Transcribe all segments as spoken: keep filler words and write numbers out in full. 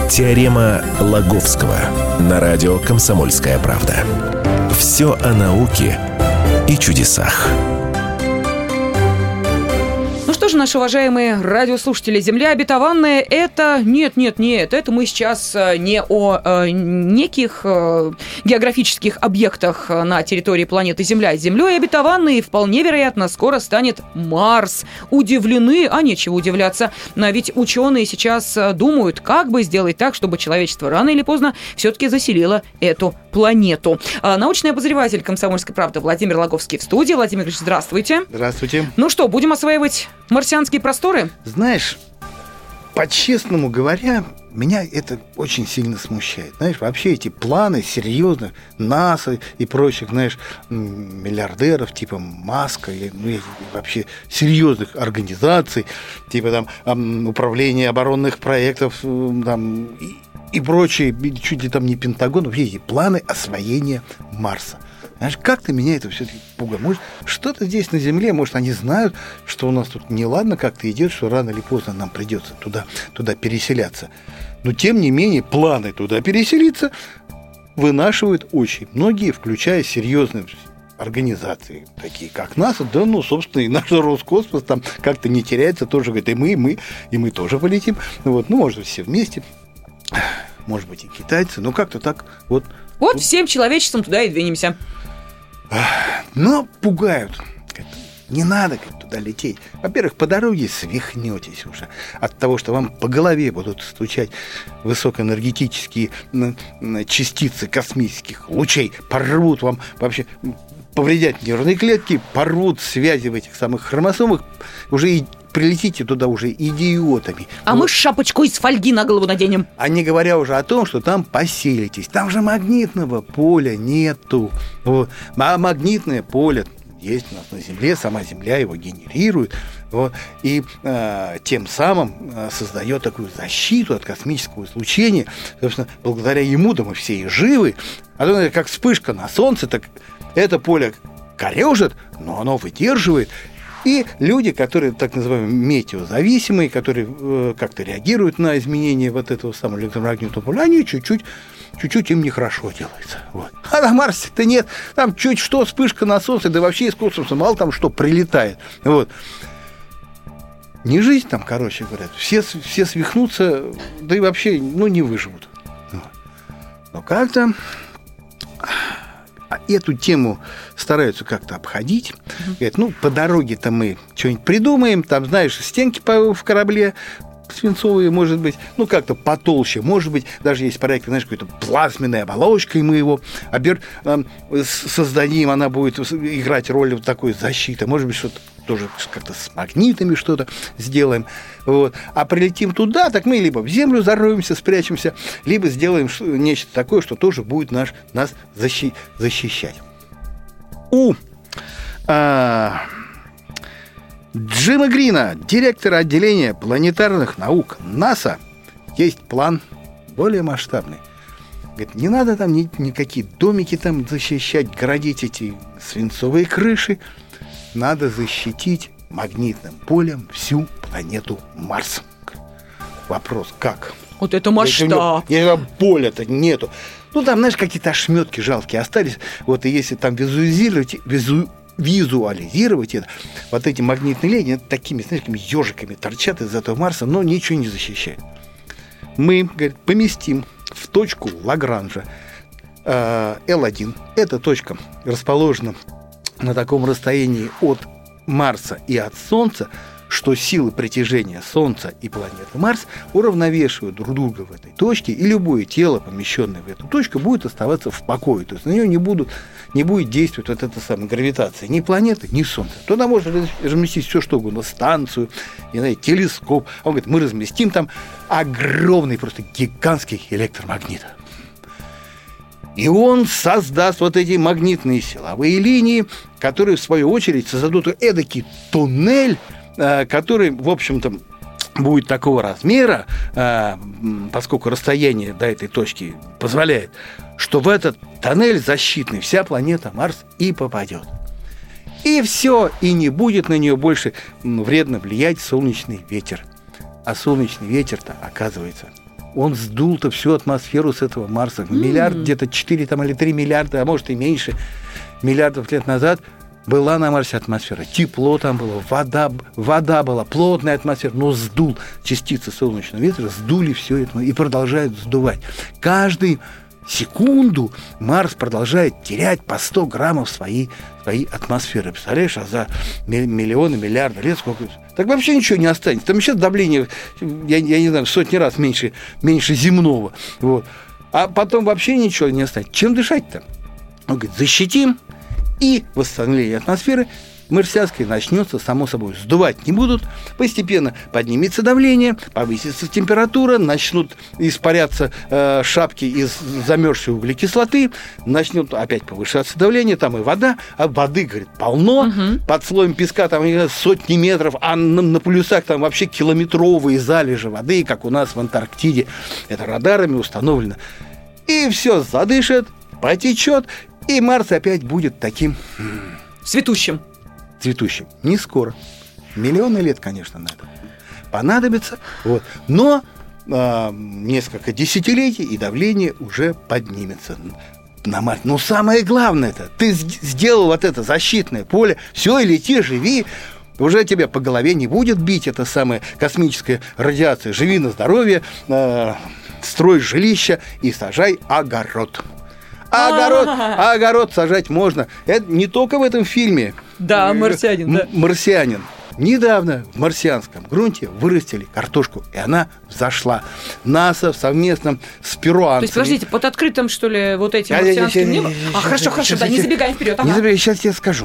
Теорема Лаговского на радио «Комсомольская правда». Все о науке и чудесах. Ну что же, наши уважаемые радиослушатели, Земля обетованная – это… Нет, нет, нет, это мы сейчас не о э, неких э, географических объектах на территории планеты Земля. Землей обетованной вполне вероятно скоро станет Марс. Удивлены, а нечего удивляться. Ведь ученые сейчас думают, как бы сделать так, чтобы человечество рано или поздно все-таки заселило эту планету. Научный обозреватель «Комсомольской правды» Владимир Лаговский в студии. Владимир Ильич, здравствуйте. Здравствуйте. Ну что, будем осваивать марсианские просторы? Знаешь, по-честному говоря, меня это очень сильно смущает. Знаешь, вообще эти планы серьезных НАСА и прочих, знаешь, миллиардеров типа Маска, и, ну, и вообще серьезных организаций, типа там управления оборонных проектов, там, и, и прочие, чуть ли там не Пентагон, вообще эти планы освоения Марса. Знаешь, как-то меня это все-таки пугает. Может, что-то здесь на Земле, может, они знают, что у нас тут неладно как-то идет, что рано или поздно нам придется туда, туда переселяться. Но, тем не менее, планы туда переселиться вынашивают очень многие, включая серьезные организации, такие как НАСА, да, ну, собственно, и наш Роскосмос там как-то не теряется, тоже говорит, и мы, и мы, и мы тоже полетим. Вот, ну, может, все вместе, может быть, и китайцы, но как-то так вот. Вот ну, всем человечеством туда и двинемся. Но пугают. Не надо туда лететь. Во-первых, по дороге свихнетесь уже от того, что вам по голове будут стучать высокоэнергетические частицы космических лучей, порвут вам вообще, повредят нервные клетки, порвут связи в этих самых хромосомах, уже и прилетите туда уже идиотами. А вот. Мы шапочку из фольги на голову наденем. А не говоря уже о том, что там поселитесь. Там же магнитного поля нету. Вот. А магнитное поле есть у нас на Земле, сама Земля его генерирует. Вот. И э, тем самым э, создает такую защиту от космического излучения. Собственно, благодаря ему-то мы все и живы. А то, как вспышка на Солнце, так это поле корежит, но оно выдерживает. И люди, которые так называемые метеозависимые, которые э, как-то реагируют на изменения вот этого самого электромагнитного поля, они чуть-чуть, чуть-чуть им нехорошо делается. Вот. А на Марсе-то нет. Там чуть что, вспышка на Солнце, да вообще из космоса мало там что прилетает. Вот. Не жизнь там, короче говоря. Все, все свихнутся, да и вообще, ну, не выживут. Вот. Но как-то эту тему стараются как-то обходить. Mm-hmm. Говорят, ну, по дороге-то мы что-нибудь придумаем, там, знаешь, стенки в корабле свинцовые, может быть, ну, как-то потолще, может быть, даже есть проекты, знаешь, какой-то плазменной оболочкой мы его обер... создадим, она будет играть роль вот такой защиты, может быть, что-то тоже как-то с магнитами что-то сделаем. Вот. А прилетим туда, так мы либо в землю зароемся, спрячемся, либо сделаем нечто такое, что тоже будет наш, нас защи... защищать. У а... Джима Грина, директора отделения планетарных наук НАСА, есть план более масштабный. Говорит, не надо там ни, никакие домики там защищать, городить эти свинцовые крыши. Надо защитить магнитным полем всю планету Марс. Вопрос, как? Вот это масштаб. Если поля-то нету. Ну, там, знаешь, какие-то ошметки жалкие остались. Вот и если там визуализировать, визу, визуализировать это, вот эти магнитные линии такими, знаешь, такими ежиками торчат из этого Марса, но ничего не защищает. Мы, говорит, поместим в точку Лагранжа э, эл один. Эта точка расположена на таком расстоянии от Марса и от Солнца, что силы притяжения Солнца и планеты Марс уравновешивают друг друга в этой точке, и любое тело, помещенное в эту точку, будет оставаться в покое. То есть на нее не, будут, не будет действовать вот эта самая гравитация ни планеты, ни Солнца. Туда можно разместить все что угодно, станцию, не знаю, телескоп. Он говорит, мы разместим там огромный, просто гигантский электромагнит. И он создаст вот эти магнитные силовые линии, которые, в свою очередь, создадут эдакий туннель, который, в общем-то, будет такого размера, поскольку расстояние до этой точки позволяет, что в этот тоннель защитный вся планета Марс и попадет. И все, и не будет на нее больше вредно влиять солнечный ветер. А солнечный ветер-то, оказывается, он сдул-то всю атмосферу с этого Марса. Миллиард, mm-hmm. где-то четыре там, или три миллиарда, а может и меньше, миллиардов лет назад была на Марсе атмосфера. Тепло там было, вода, вода была, плотная атмосфера, но сдул частицы солнечного ветра, сдули все это и продолжают сдувать. Каждый секунду Марс продолжает терять по сто граммов своей, своей атмосферы. Представляешь, а за миллионы, миллиарды лет сколько... Так вообще ничего не останется. Там сейчас давление, я, я не знаю, в сотни раз меньше, меньше земного. Вот. А потом вообще ничего не останется. Чем дышать-то? Он говорит, защитим, и восстановление атмосферы марсианской начнется, само собой, сдувать не будут, постепенно поднимется давление, повысится температура, начнут испаряться э, шапки из замерзшей углекислоты, начнет опять повышаться давление, там и вода, а воды, говорит, полно, угу. под слоем песка там сотни метров, а на, на полюсах там вообще километровые залежи воды, как у нас в Антарктиде, это радарами установлено. И все задышит, потечет, и Марс опять будет таким... Цветущим. Цветущим. Не скоро. Миллионы лет, конечно, на это понадобится. Вот. Но э, несколько десятилетий, и давление уже поднимется на Марс. Но самое главное это, ты сделал вот это защитное поле, все, и лети, живи, уже тебя по голове не будет бить эта самая космическая радиация. Живи на здоровье, э, строй жилище и сажай огород. А огород, а огород сажать можно. Это не только в этом фильме. Да, марсианин. Да. Марсианин. Недавно в марсианском грунте вырастили картошку, и она взошла. НАСА совместно с перуанцами. То есть, подождите, под открытым, что ли, вот этим марсианским небом? А, хорошо, хорошо, да, не забегаем вперед. Не забегаем, сейчас я скажу.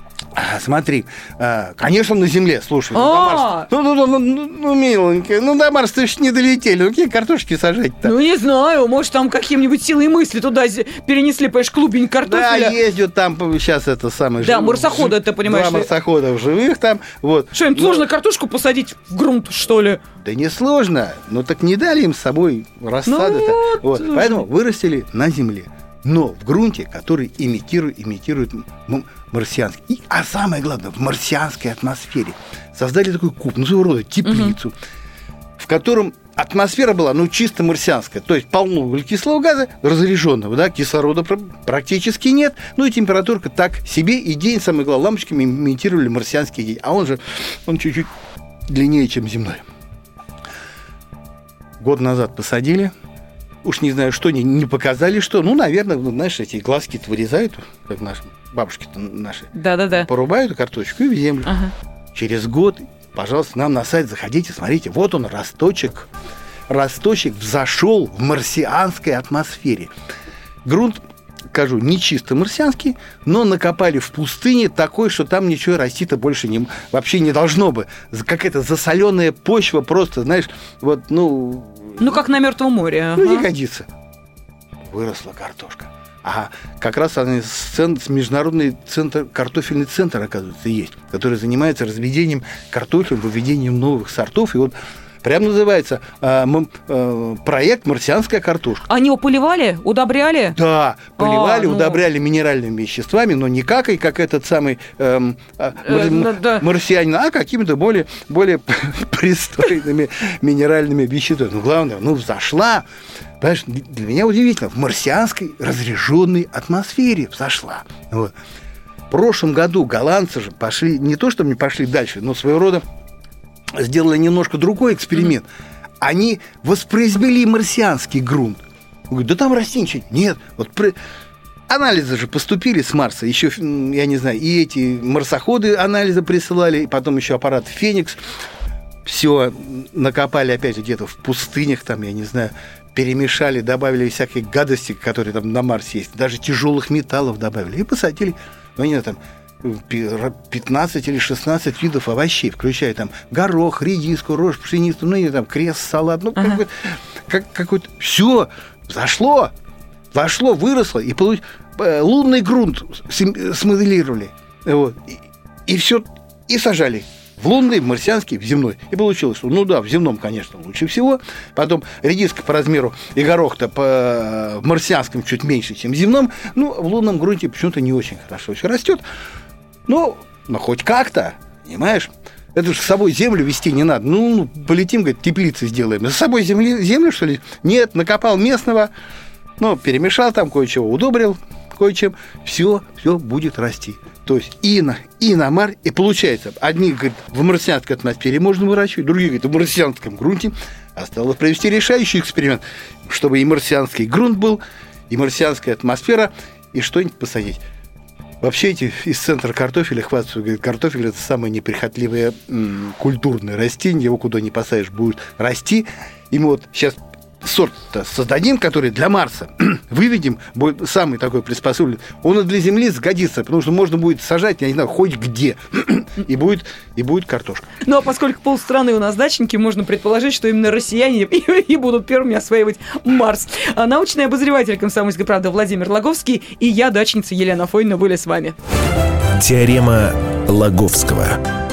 Смотри, конечно, на Земле, слушай, ну, до Марса, ну, ну, ну, ну, ну, миленькая, ну, до Марса ты ж не долетели, ну, какие картошки сажать-то? Ну, не знаю, может, там каким-нибудь силой мысли туда перенесли, понимаешь, клубень картофеля. Да, ездят там сейчас это самое... Да, марсоходы, ты понимаешь. Два марсохода в живых там, вот. Что, им но... сложно картошку посадить в грунт, что ли? Да не сложно, но так не дали им с собой рассады-то. Ну, вот. Вот. Поэтому вырастили на Земле. Но в грунте, который имитирует, имитирует марсианский. И, а самое главное, в марсианской атмосфере создали такой куб, ну, своего рода теплицу, угу. в котором атмосфера была, ну, чисто марсианская. То есть полно углекислого газа, разряженного, да, кислорода практически нет. Ну, и температурка так себе. И день, самое главное, лампочками имитировали марсианский день. А он же, он чуть-чуть длиннее, чем земной. Год назад посадили. Уж не знаю, что, не, не показали, что. Ну, наверное, ну, знаешь, эти глазки-то вырезают, как наши бабушки-то наши. Да-да-да. Порубают картошечку и в землю. Ага. Через год, пожалуйста, нам на сайт заходите, смотрите. Вот он, росточек. Росточек взошел в марсианской атмосфере. Грунт, скажу, не чисто марсианский, но накопали в пустыне такой, что там ничего расти-то больше не, вообще не должно бы. Какая-то засоленная почва просто, знаешь, вот, ну... Ну, как на Мертвом море. Ну, ага. Не годится. Выросла картошка. А как раз она с международный центр, картофельный центр, оказывается, есть, который занимается разведением картофеля, выведением новых сортов. И вот прям называется э, э, проект «Марсианская картошка». Они его поливали, удобряли? Да, поливали, а, ну... удобряли минеральными веществами, но не как, и как этот самый э, э, э, мар- да. марсианин, а какими-то более, более пристойными минеральными веществами. Но главное, ну, взошла, понимаешь, для меня удивительно, в марсианской разряженной атмосфере взошла. Вот. В прошлом году голландцы же пошли, не то что не пошли дальше, но своего рода сделали немножко другой эксперимент. Mm-hmm. Они воспроизвели марсианский грунт. Говорят, да там расти ничего нет. Вот при... Анализы же поступили с Марса. Еще, я не знаю, и эти марсоходы анализы присылали, и потом еще аппарат «Феникс». Все накопали опять где-то в пустынях, там, я не знаю, перемешали, добавили всякие гадости, которые там на Марсе есть. Даже тяжелых металлов добавили. И посадили, ну, не знаю, там, пятнадцать или шестнадцать видов овощей, включая там горох, редиску, рожь, пшеницу, ну и там крест, салат, ну ага. какой-то, как, какой-то... Все зашло, вошло, выросло, и получ... лунный грунт смоделировали, вот, и, и все, и сажали в лунный, в марсианский, в земной. И получилось, что, ну да, в земном, конечно, лучше всего. Потом редиска по размеру и горох-то по в марсианском чуть меньше, чем в земном. Ну, в лунном грунте почему-то не очень хорошо все растет. Ну, но хоть как-то, понимаешь? Это же с собой землю везти не надо. Ну, полетим, говорит, теплицы сделаем. За собой земли, землю, что ли? Нет, накопал местного, ну, перемешал там кое-чего, удобрил кое-чем. Все, все будет расти. То есть и на, и на Марсе, и получается, одни, говорят, в марсианской атмосфере можно выращивать, другие, говорят, в марсианском грунте. Осталось провести решающий эксперимент, чтобы и марсианский грунт был, и марсианская атмосфера, и что-нибудь посадить. Вообще эти из центра картофеля хвастаются, говорят, картофель – это самое неприхотливое м, культурное растение, его куда ни посадишь, будет расти. И мы вот сейчас сорт-то создадим, который для Марса выведем, будет самый такой приспособленный. Он и для Земли сгодится, потому что можно будет сажать, я не знаю, хоть где, и будет, и будет картошка. Ну, а поскольку полстраны у нас дачники, можно предположить, что именно россияне и, и будут первыми осваивать Марс. А научный обозреватель «Комсомольской правды» Владимир Логовский и я, дачница Елена Афонина, были с вами. Теорема Лаговского.